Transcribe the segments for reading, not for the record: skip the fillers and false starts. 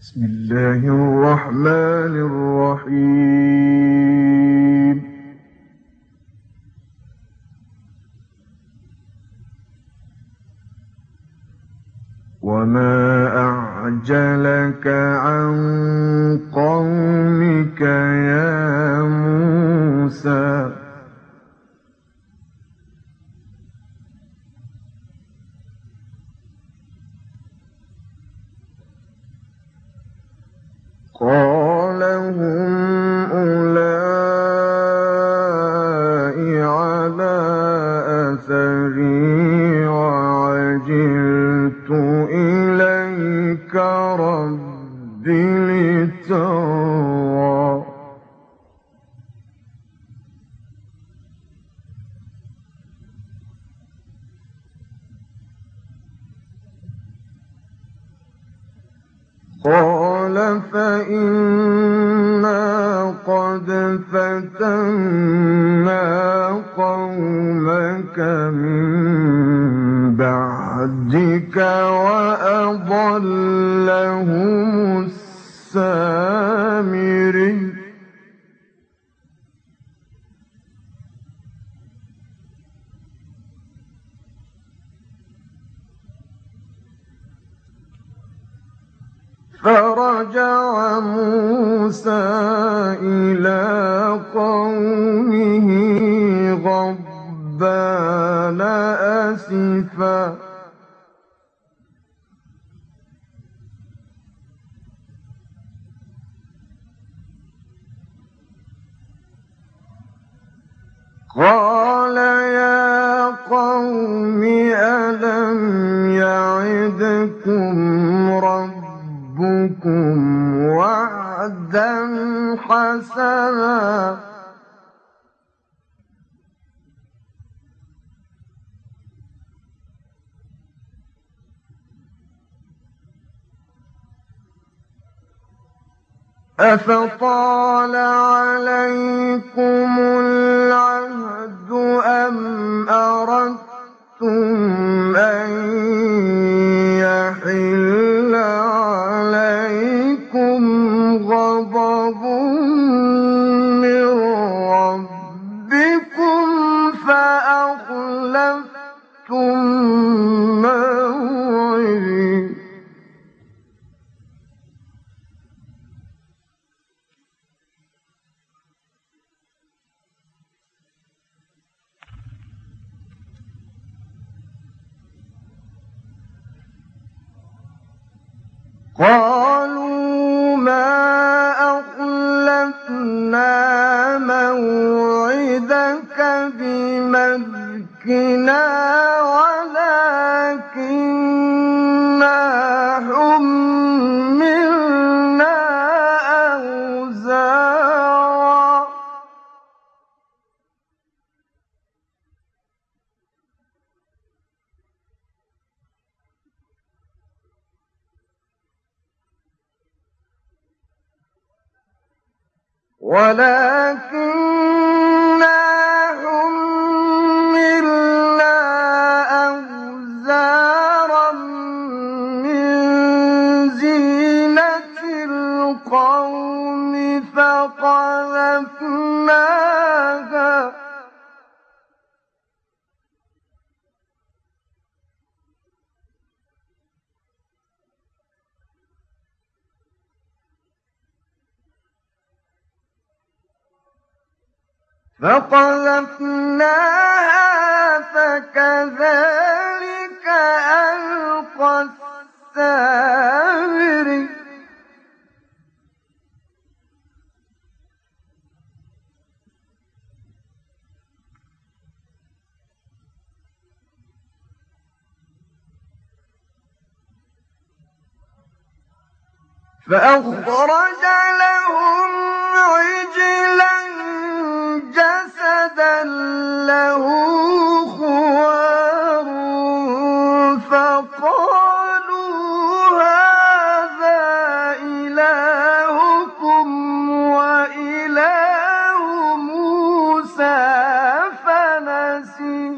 بسم الله الرحمن الرحيم. وما أعجلك عن قومك يا موسى. قال هم أولئك على أثري وعجلت إليك رب لترضى. قال فإنا قد فتنا قومك من بعدك وأضلهم السامري. فرجع موسى إلى قومه غضبان أسفا. قال يا قوم ألم يعدكم ربكم وعدا حسنا أفطال عليكم العهد أم أردتم أن يحل عليكم غضب من ربكم فأخلفتم موعدي. قالوا ما أخلفنا موعدك بملكنا ولكننا حملنا أوزارا من زينة القوم فقذفناها فكذلك ألقى السامري. فأخرج لهم عجلا جسدا له خوار فقالوا هذا إلهكم وإله موسى فنسي.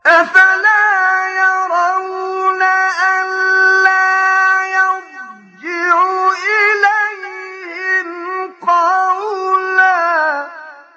أفلا يرون ألا يرجع إليهم قولا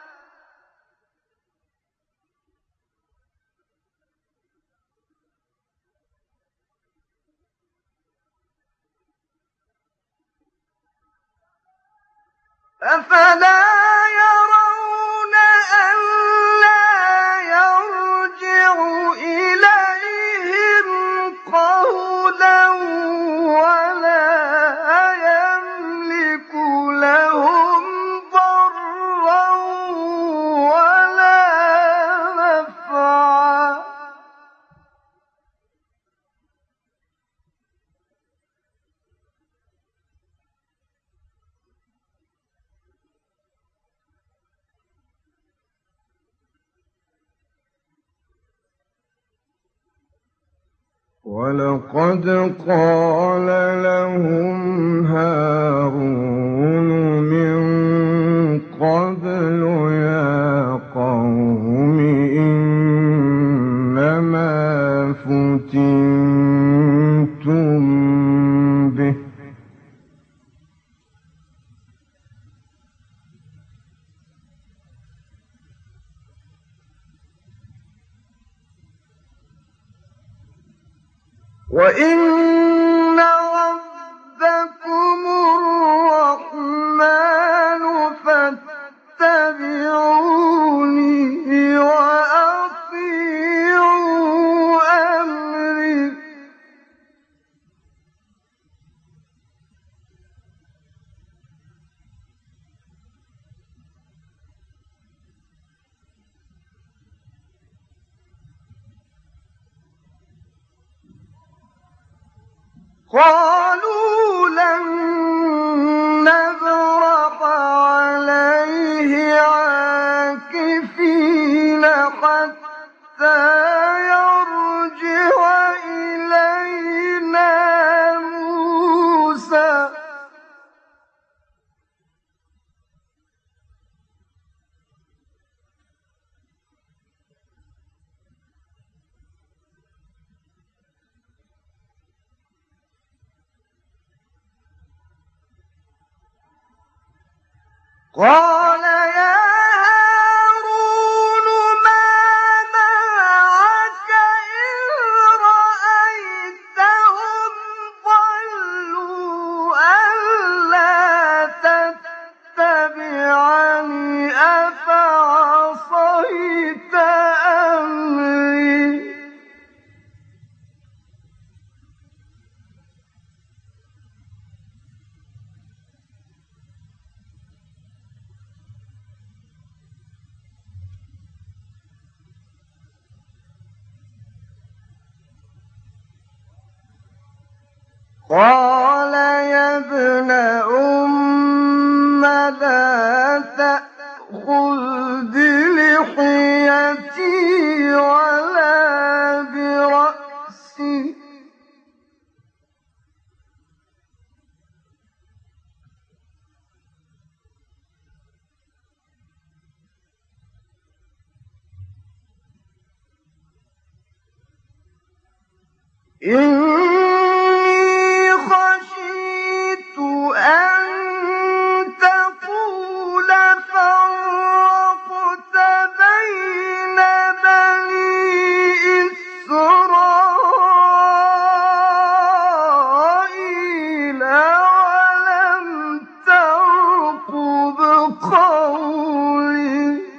أفلا يرون ألا يرجع إليهم قولا ولا يملك لهم ضرا ولا نفعا ولقد قال لهم هارون من قبل يا قوم إنما فتنتم به وإن ربكم الرحمن فاتبعوني وأطيعوا أمري قالوا لن نبرح عليه عاكفين حتى يرجع إلينا موسى قال يا هارون ما منعك إذ رأيتهم ضلوا ألا تتبعني أفعصيت أمري قال يا ابن أم لا تأخذ بلحيتي ولا برأسي إني خشيت أن تقول فرقت بين بني إسرائيل ولم ترقب قولي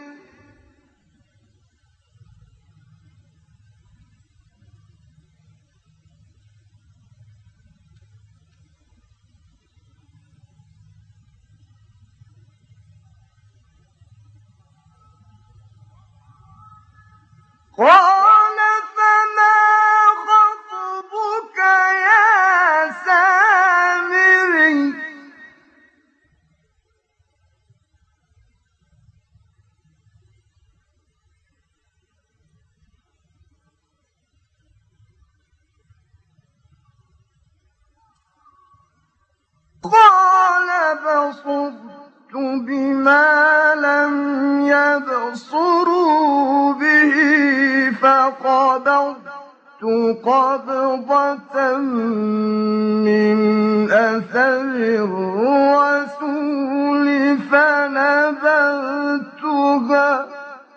قال فما خطبك يا سامري قال بصرت بما لم يبصروا به قبضة من أثر الرسول فنبذتها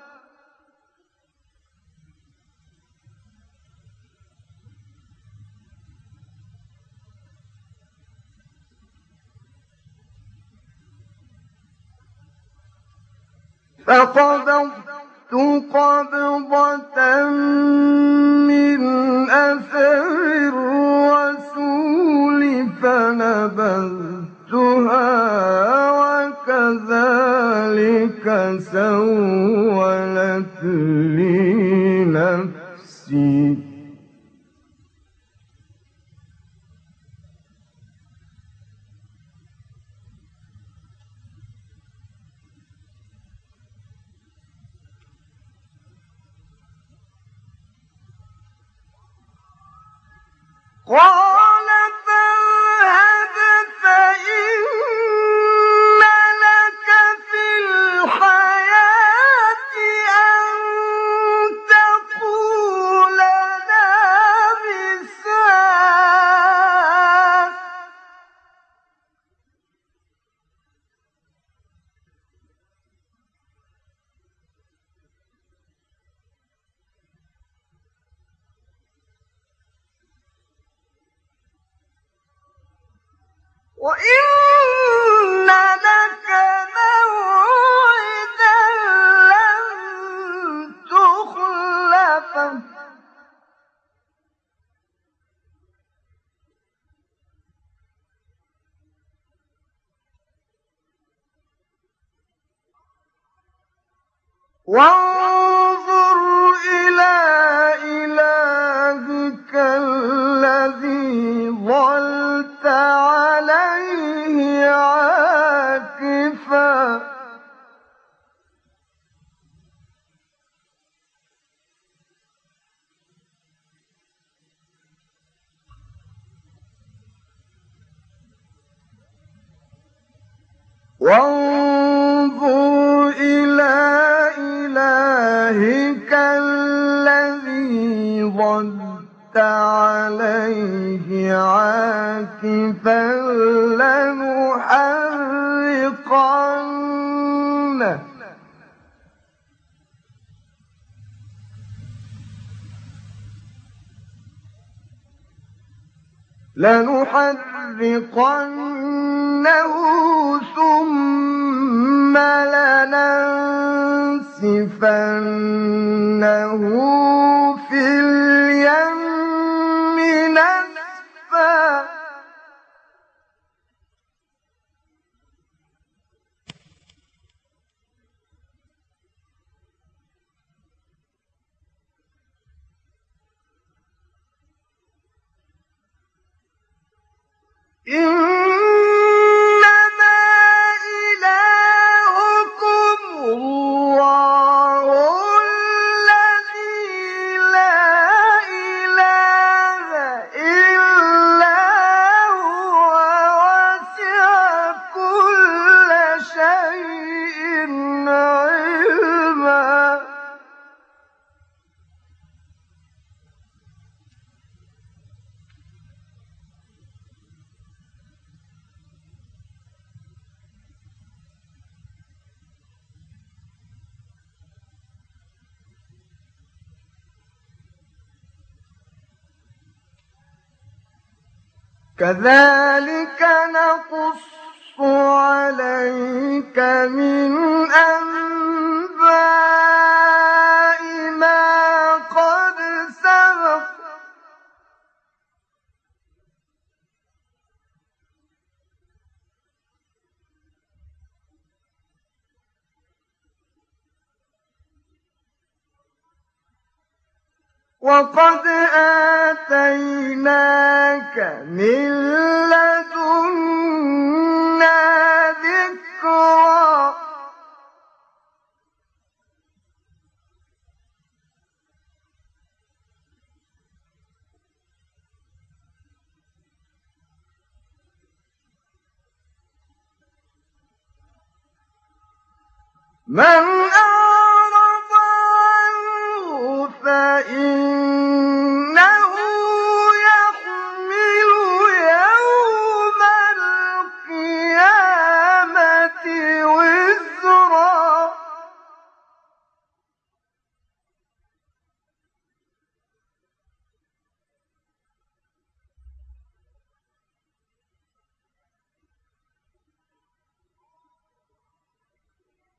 فقبضت قبضة من أثر الرسول فنبذتها وكذلك سولت لي نفسي قال فاذهب فإن لك في الحياة أن تقول لا مساس وإن لك موعدا لن تخلفه وانظر إلى إلهك الذي ظلت عليه عاكفا وانظر إلى إلهك الذي ظلت عليه عاكفا لنحرقنه ثم لننسفنه في اليم نسفا إنما إلهكم الله الذي لا إله إلا هو وسع كل شيء علما كذلك نقص عليك من أنباء ما قد سبق وقد آتيناك من لدنا ذكرا من أعرض عنه فإنه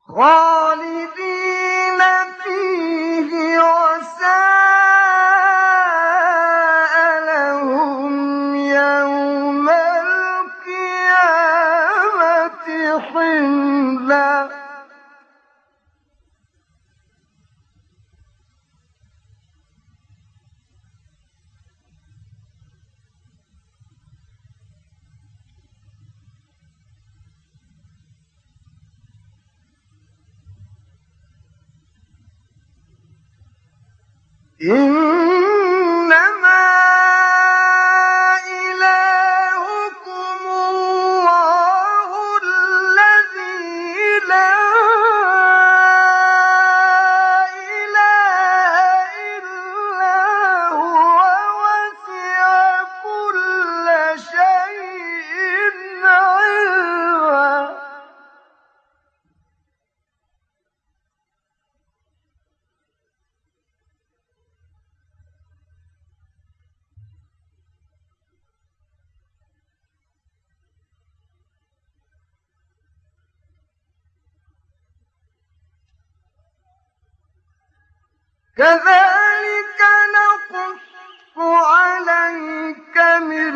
خالدين فيه وساء لهم يوم القيامة حملا إنما إلهكم الله الذي لا إله إلا هو وسع كل شيء علما كذلك نقص عليك من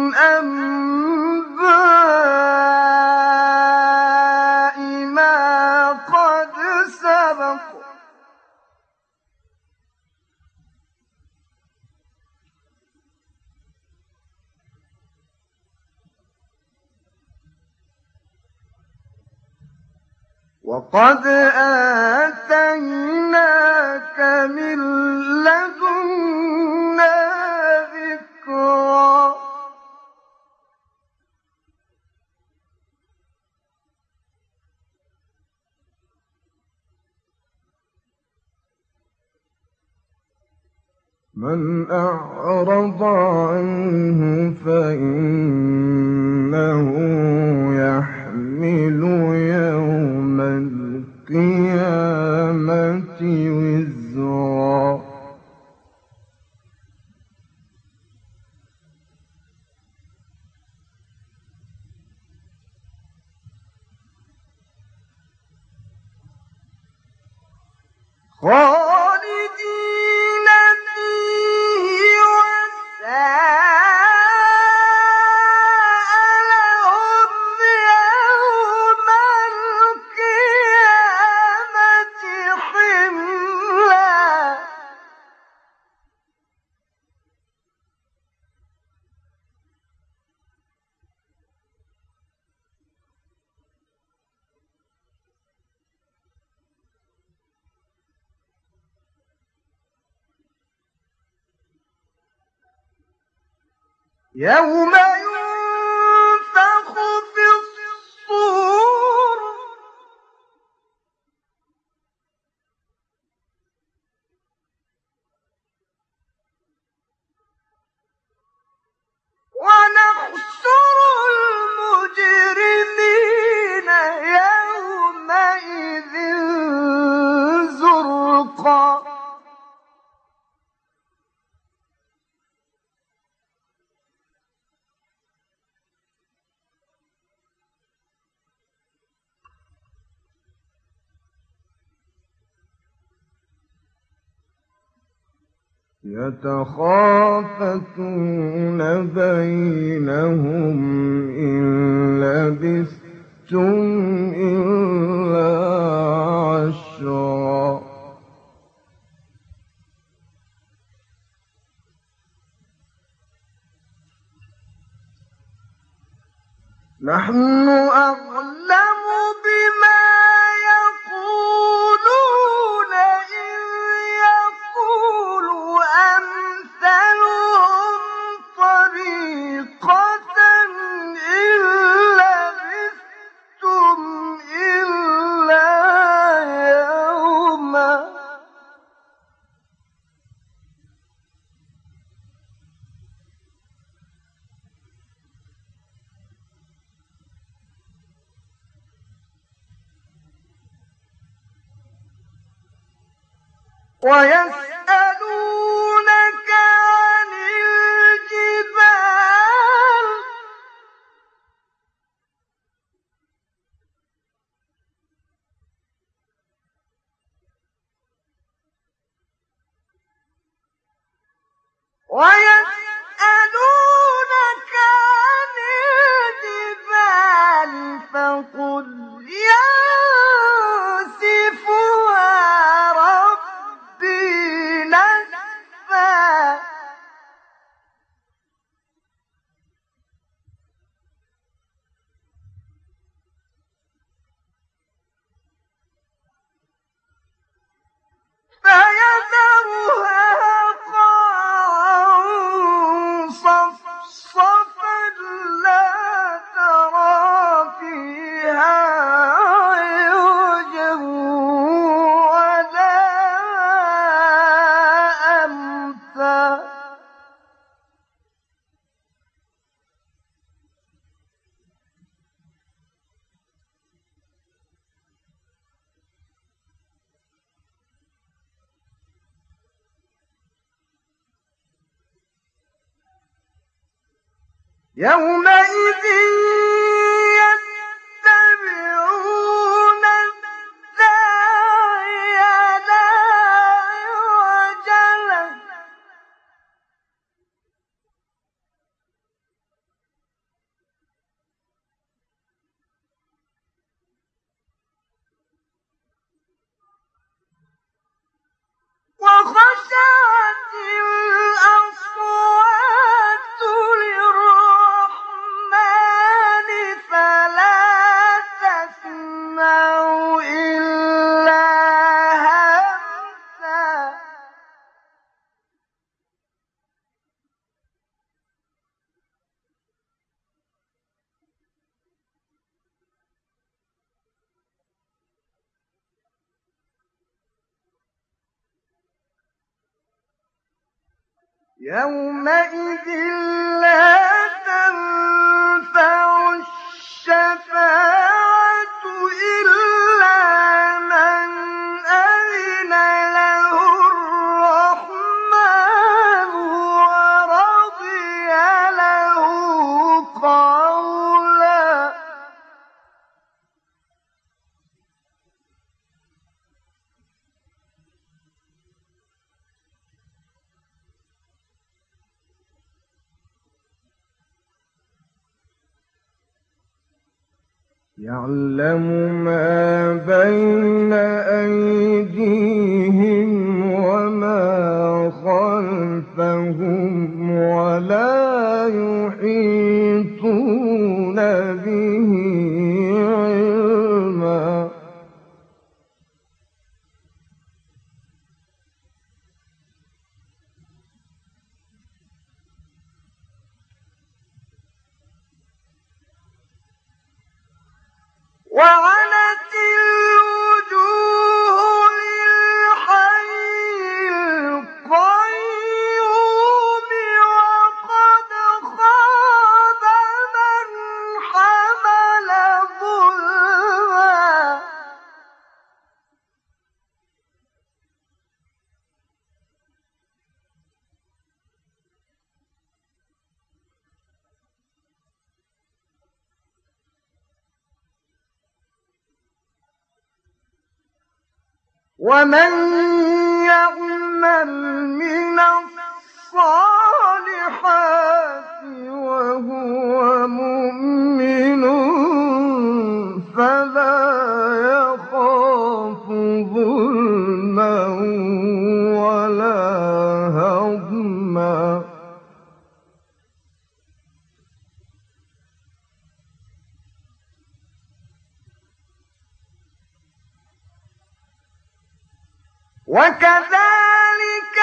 أنباء ما قد سبق وقد آتيناك من لدنا ذكرا من أعرض عنه فإنه يحمل يوم القيامة وزرا خالدين فيه وساء لهم يوم القيامة حملا يوم ينفخ في الصور ونحشر المجرمين يومئذ زرقا يتخافتون بينهم إن لبثتم إلا عشرا نحن أعلم بما يقولون إذ يقول أمثلهم طريقة إن لبثتم إلا يوما ويسألونك عن الجبال يومئذ يتبعون الداعي لا عوج له وخشعت الأصوات للرحمن فلا تسمع إلا همسا يومئذ لا تنفع الشفاعة إلا من أذن له الرحمن ورضي له قولا يعلم ما بين أيديهم وما خلفهم ولا يحيطون به علما وعنت الوجوه للحي القيوم وقد خاب من حمل ظلما ومن يعمل من الصالحات وهو مؤمن فلا يخاف ظلما ولا هضما وكذلك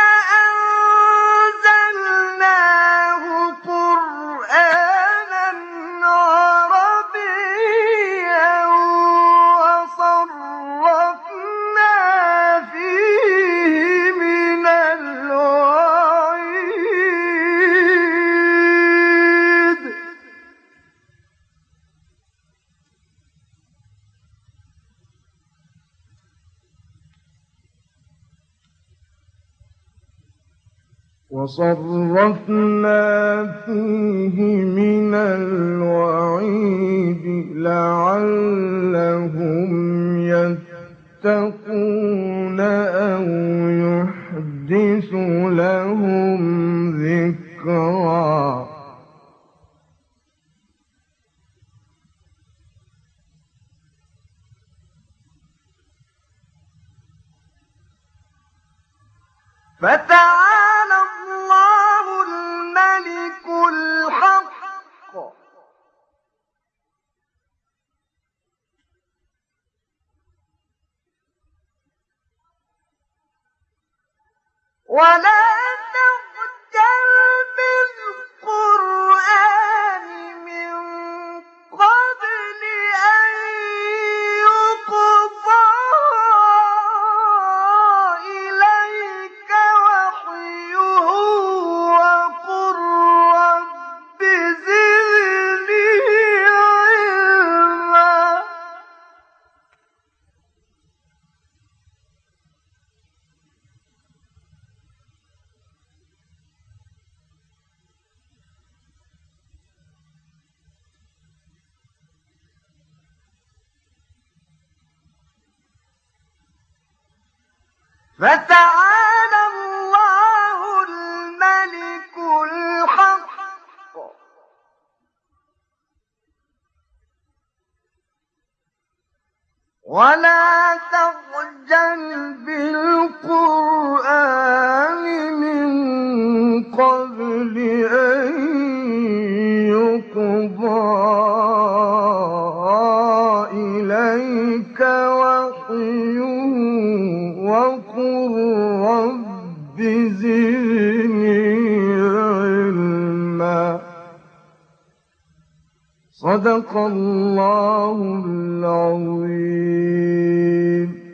أنزلناه قرآنا عربيا وصرفنا فيه من الوعيد لعلهم يتقون أو يحدث لهم ذكرا فتعالى الله الملك الحق ولا تغتر بالقرآن من قبل أن يقضى إليك وحيه وقل رب زدني علما فتعالى الله الملك الحق ولا تعجل بالقرآن من قبل أن يقضى إليك وحيه وقل رب زدني علما. صدق الله العظيم.